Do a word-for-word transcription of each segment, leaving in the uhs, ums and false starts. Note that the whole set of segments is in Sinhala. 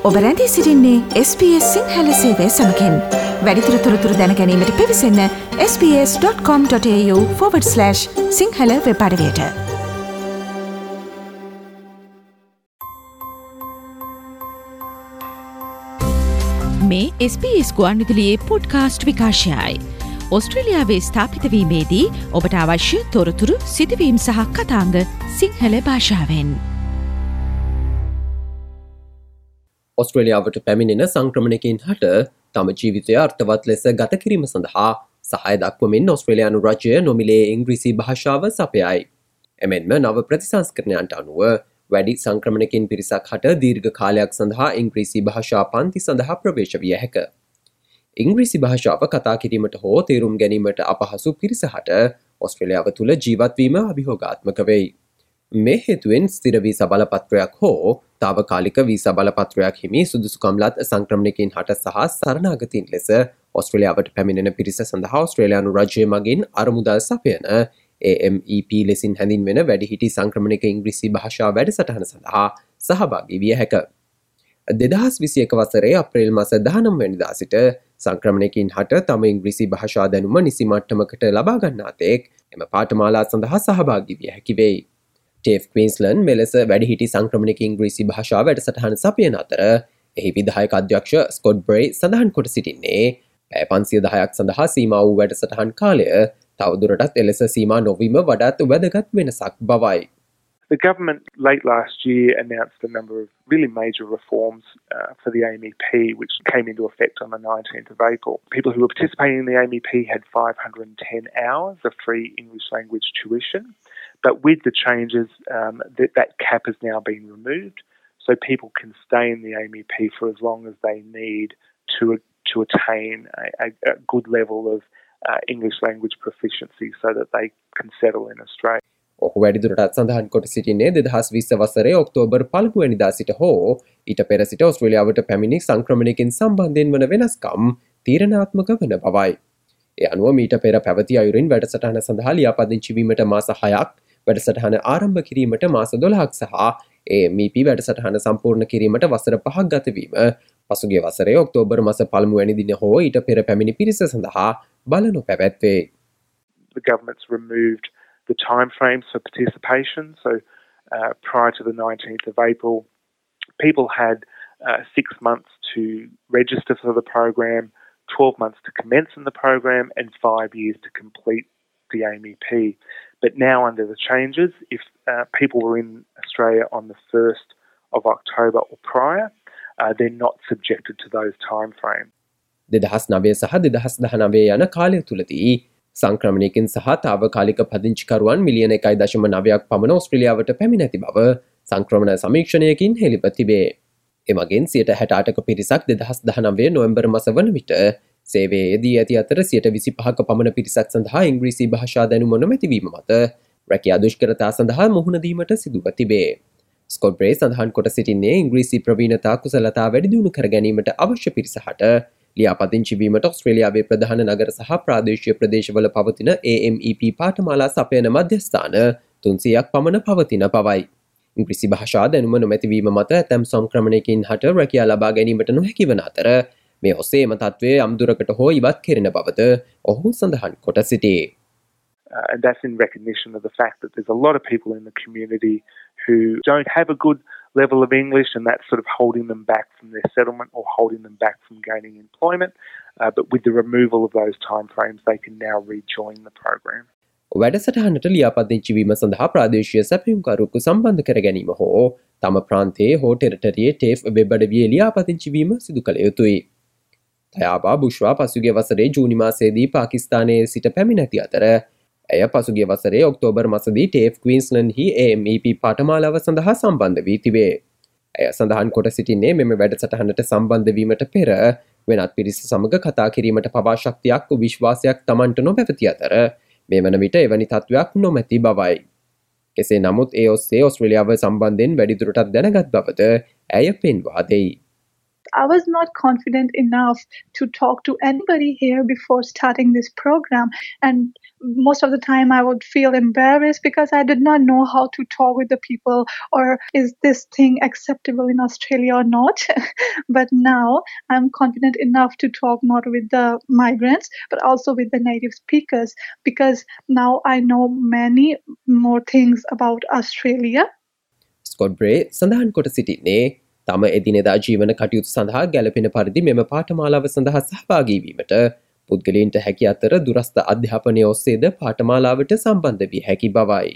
ඔබ රැඳී සිටින්නේ S B S සිංහල සේවය සමගින්. වැඩිදුර තොරතුරු දැන ගැනීමට පිවිසන්න s b s dot com dot a u forward slash සිංහල වෙබ් අඩවියට. මේ S B S ගුවන්විදුලියේ පොඩ්කාස්ට් විකාශයයි. ඔස්ට්‍රේලියාවේ ස්ථාපිත වීමේදී ඔබට අවශ්‍ය තොරතුරු සිදුවීම් සහ කතාංග සිංහල භාෂාවෙන්. ඔස්ට්‍රේලියාවට පැමිණෙන සංක්‍රමණිකයින් හට තම ජීවිතය අර්ථවත් ලෙස ගත කිරීම සඳහා සහාය දක්වමින් ඔස්ට්‍රේලියානු රජය නොමිලේ ඉංග්‍රීසි භාෂාව සපයයි. එමෙන්ම නව ප්‍රතිසංස්කරණයන්ට අනුව වැඩි සංක්‍රමණිකයින් පිරිසක් හට දීර්ඝ කාලයක් සඳහා ඉංග්‍රීසි භාෂා පන්ති සඳහා ප්‍රවේශ විය හැක. ඉංග්‍රීසි භාෂාව කතා කිරීමට හෝ තේරුම් ගැනීමට අපහසු පිරිස හට ඔස්ට්‍රේලියාව තුළ ජීවත්වීම අභියෝගාත්මක වෙයි. මේ හේතුවෙන් ස්ථිර වීසා බලපත්‍රයක් හෝ තාවකාලික වීසා බලපත්‍රයක් හිමි සුදුසුකම්ලත් සංක්‍රමණිකයින් හට සහ සරණාගතයින් ලෙස ඔස්ට්‍රේලියාවට පැමිණෙන පිරිස සඳහා ඔස්ට්‍රේලියානු රජය මගින් අරමුදල් සපයන A M E P ලෙසින් හැඳින්වෙන වැඩිහිටි සංක්‍රමණික ඉංග්‍රීසි භාෂා වැඩසටහන සඳහා සහභාගී විය හැක. දෙදහස් විසි එක වසරේ අප්‍රේල් මාස දහනව වෙනිදා සිට සංක්‍රමණිකයින් හට තම ඉංග්‍රීසි භාෂා දැනුම නිසි මට්ටමකට ලබා ගන්නා තෙක් එම පාඨමාලා සඳහා සහභාගී විය හැකි වෙයි. ටේෆ් ක්වීන්ස්ලන්ඩ් මෙලෙස වැඩිහිටි සංක්‍රමණික ඉංග්‍රීසි භාෂා වැඩසටහන සපයන අතර එහි විධායක අධ්‍යක්ෂ ස්කොට් බ්‍රේ සඳහන් කොට සිටින්නේ පැය පන්සිය දහයක් සඳහා සීමා වූ වැඩසටහන් කාලය තවදුරටත් එලෙස සීමා නොවීම වඩාත් වැදගත් වෙනසක් බවයි. The government late last year announced a number of really major reforms uh, for the A M E P, which came into effect on the nineteenth of April. People who were participating in the A M E P had five hundred ten hours of free English language tuition. But with the changes, um, that, that cap has now been removed, so people can stay in the A M E P for as long as they need to to attain a, a, a good level of uh, English language proficiency so that they can settle in Australia. ඔහු වැඩිදුරටත් සඳහන් කොට සිටින්නේ දෙදහස් විස්ස වසරේ ඔක්තෝබර් පළමු වෙනිදා සිට හෝ ඊට පෙර සිට ඔස්ට්‍රේලියාවට පැමිණි සංක්‍රමණිකයින් සම්බන්ධයෙන් වන වෙනස්කම් තීරණාත්මක වන බවයි. ඒ අනුව මීට පෙර පැවති අයුරින් වැඩසටහන සඳහා ලියාපදිංචි වීමට මාස හයක්, වැඩසටහන ආරම්භ කිරීමට මාස දොළහක් සහ A M E P වැඩසටහන සම්පූර්ණ කිරීමට වසර පහක් ගතවීම පසුගිය වසරේ ඔක්තෝබර් මාස පළමු වෙනි දින හෝ ඊට පෙර පැමිණි පිරිස සඳහා බල නොපැවැත්වේ. The government's removed the time frames for participation. So uh, prior to the nineteenth of April, people had uh, six months to register for the program, twelve months to commence in the program, and five years to complete the A M E P. But now under the changes, if uh, people were in Australia on the first of October or prior, uh, they're not subjected to those time frames. දෙදහස් නවය සහ දෙදහස් දහනවය යන කාලය තුලදී සංක්‍රමණිකයින් සහ තාවකාලික පදිංචිකරුවන් මිලියන එකයි දශම නවයක් පමණ ඔස්ට්‍රේලියාවට පැමිණ ඇති බව සංක්‍රමණ සමීක්ෂණයකින් හෙළිව තිබේ. එමගින් සියයට හැට අටක පිරිසක් දෙදහස් දහනවය නොවැම්බර් මාස වන විට සේවයේදී ඇති අතර සියයට විසි පහක පමණ පිරිසක් සඳහා ඉංග්‍රීසි භාෂා දැනුම නොමැතිවීම මත රැකියා දුෂ්කරතා සඳහා මුහුණ දීමට සිදුව තිබේ. ස්කොට් බ්‍රේ සඳහන් කොට සිටින්නේ ඉංග්‍රීසි ප්‍රවීණතා කුසලතා වැඩි දියුණු කර ගැනීමට අවශ්‍ය පිරිසකට ලියාපදිංචි වීමට ඔස්ට්‍රේලියාවේ ප්‍රධාන නගර සහ ප්‍රාදේශීය ප්‍රදේශවල පවතින A M E P පාඨමාලා සපයන මධ්‍යස්ථාන තුන්සියයක් පමණ පවතින බවයි. ඉංග්‍රීසි භාෂා දැනුම නොමැතිවීම මත ඇතැම් සංක්‍රමණිකයින් හට රැකියා ලබා ගැනීමට නොහැකි වන අතර මේ ඔස්සේ එම තත්ත්වය යම් දුරකට හෝ ඉවත් කෙරෙන බවද ඔහු සඳහන් කොට සිටී. Uh, and that's in recognition of the fact that there's a lot of people in the community who don't have a good level of English, and that's sort of holding them back from their settlement or holding them back from gaining employment. Uh, but with the removal of those time frames, they can now rejoin the program. වැඩසටහනට ලියාපදිංචි වීම සඳහා ප්‍රාදේශීය සැපයුම්කරුවෙකු සම්බන්ධ කර ගැනීම හෝ තම ප්‍රාන්තයේ හෝ ටෙරිටරියේ ටේෆ් වෙබ් අඩවියේ ලියාපදිංචි වීම සිදු කළ යුතුයි. තයාබා බුෂ්වා පසුගිය වසරේ ජූනි මාසයේදී පාකිස්තානයේ සිට පැමිණ ඇති අතර ඇය පසුගිය වසරේ ඔක්තෝබර් මාසදී ටේෆ් ක්වීන්ස්ලන්ඩ්හි A M E P පාඨමාලාව සඳහා සම්බන්ධ වී තිබේ. ඇය සඳහන් කොට සිටින්නේ මෙම වැඩසටහනට සම්බන්ධ වීමට පෙර වෙනත් පිරිස සමග කතා කිරීමට පවා ශක්තියක් වූ විශ්වාසයක් Tamanට නොපැවති අතර මේ වන විට එවැනි තත්ත්වයක් නොමැති බවයි. කෙසේ නමුත් ඒ ඔස්සේ ඔස්ට්‍රේලියාව සම්බන්ධයෙන් වැඩිදුරටත් දැනගත් බවද ඇය පෙන්වා දෙයි. I was not confident enough to talk to anybody here before starting this program. And most of the time I would feel embarrassed because I did not know how to talk with the people, or is this thing acceptable in Australia or not. But now I'm confident enough to talk not with the migrants, but also with the native speakers, because now I know many more things about Australia. Scott Bray සඳහන් කොට සිටින්නේ තම එදිනෙදා ජීවන කටයුතු සඳහා ගැලපෙන පරිදි මෙම පාඨමාලාව සඳහා සහභාගී වීමට පුද්ගලයන්ට හැකි අතර දුරස්ථ අධ්‍යාපනය ඔස්සේද පාඨමාලාවට සම්බන්ධ වී හැකි බවයි.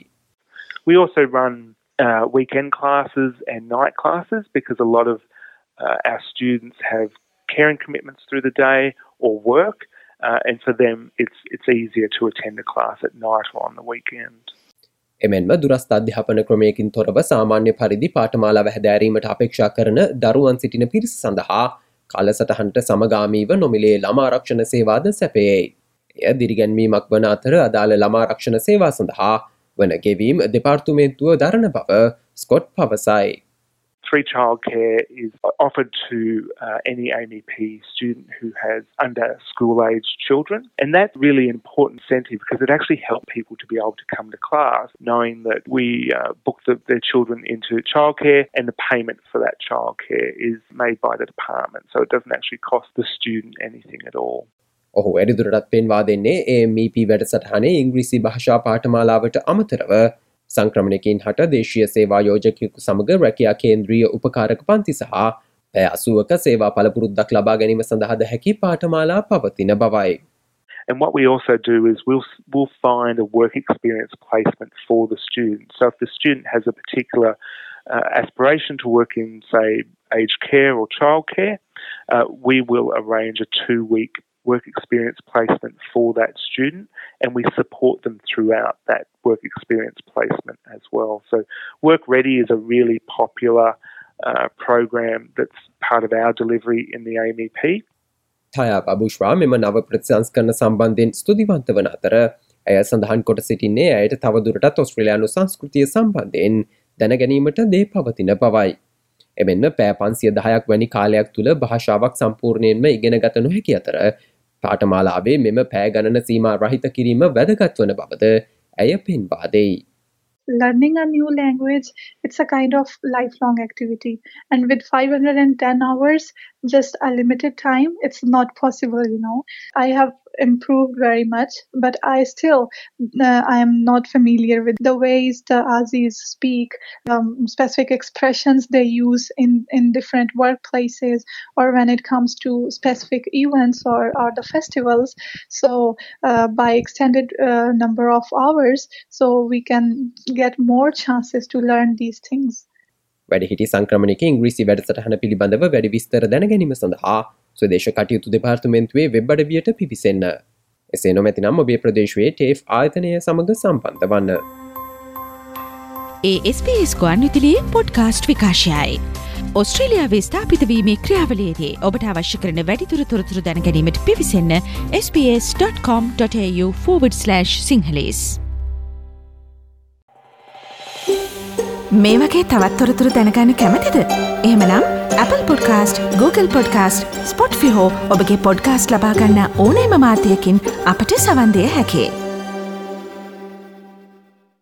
We also run uh, weekend classes and night classes because a lot of uh, our students have caring commitments through the day or work, uh, and for them it's it's easier to attend a class at night or on the weekend. එමෙන්ම දුරස්ථ අධ්‍යාපන ක්‍රමයකින් තොරව සාමාන්‍ය පරිදි පාඨමාලාව හැදෑරීමට අපේක්ෂා කරන දරුවන් සිටින පිරිස සඳහා කාලසටහනට සමගාමීව නොමිලේ ළමා ආරක්ෂණ සේවාද සැපයයි. එය දිරිගැන්වීමක් වන අතර අදාළ ළමා ආරක්ෂණ සේවා සඳහා වන ගෙවීම් දෙපාර්තමේන්තුව දරන බව ස්කොට් පවසයි. Free childcare is offered to uh, any A M E P student who has under school-aged children, and that's really an important incentive because it actually helps people to be able to come to class knowing that we uh, book the, their children into childcare and the payment for that childcare is made by the department, so it doesn't actually cost the student anything at all. ඔහු වැඩිදුරටත් පෙන්වා දෙන්නේ A M E P වැඩසටහනේ ඉංග්‍රීසි භාෂා පාඨමාලාවට අමතරව සංක්‍රමණයකින් හට දේශීය සේවා යෝජකයෙකු සමග රැකියා කේන්ද්‍රීය උපකාරක පන්ති සහ පැය අසූවක සේවා පළපුරුද්දක් ලබා ගැනීම සඳහාද හැකි පාඨමාලා පවතින බවයි. And what we also do is we'll we'll find a work experience placement for the student. So if the student has a particular uh, aspiration to work in, say, aged care or childcare, uh, we will arrange a two-week work experience placement for that student, and we support them throughout that work experience placement as well. So Work Ready is a really popular uh, program that's part of our delivery in the A M E P. ථායා බබුෂ්වා මෙම නව ප්‍රතිසංස්කරණ සම්බන්ධයෙන් ස්තුතිවන්ත වන අතර ඇය සඳහන් කොට සිටින්නේ ඇයට තවදුරටත් ඔස්ට්‍රේලියානු සංස්කෘතිය සම්බන්ධයෙන් දැනගැනීමට දේ පවතින බවයි. එමෙන්ම පෑ පන්සිය දහයක් වැනි කාලයක් තුළ භාෂාවක් සම්පූර්ණයෙන්ම ඉගෙන ගත නොහැකි අතර පාඨමාලාවේ මෙම පෑ ගණන සීමා රහිත කිරීම වැදගත් වන බවද ඇය පෙන්වා දෙයි. Learning a new language, it's a kind of lifelong activity. And with five hundred ten hours, just a limited time, it's not possible, you know. I have improved very much, but I still, uh, I am not familiar with the ways the Aussies speak, um, specific expressions they use in, in different workplaces, or when it comes to specific events or, or the festivals. So uh, by extended uh, number of hours, so we can get more chances to learn these things. වැඩිහිටි සංක්‍රමණික ඉංග්‍රීසි වැඩසටහන පිළිබඳව වැඩි විස්තර දැනගැනීම සඳහා ස්වදේශ කටයුතු දෙපාර්තමේන්තුවේ වෙබ් අඩවියට පිවිසෙන්න. එසේ නොමැතිනම් ඔබේ ප්‍රදේශයේ ටේෆ් ආයතනය සමග සම්බන්ධ වන්න. ඒ S B S ගුවන්විදුලියේ පොඩ්කාස්ට් විකාශයයි. ඔස්ට්‍රේලියාවේ ස්ථාපිත වීමේ ක්‍රියාවලියේදී ඔබට අවශ්‍ය කරන වැඩිදුර තොරතුරු දැනගැනීමට පිවිසෙන්න s b s dot com dot a u forward slash sinhalese. මේ වගේ තවත් තොරතුරු දැනගන්න කැමතිද? එහෙමනම් Apple Podcast, Google Podcast, Spotify හෝ ඔබගේ පොඩ්කාස්ට් ලබා ගන්න ඕනෑම මාධ්‍යයකින් අපට සවන් දිය හැකියි.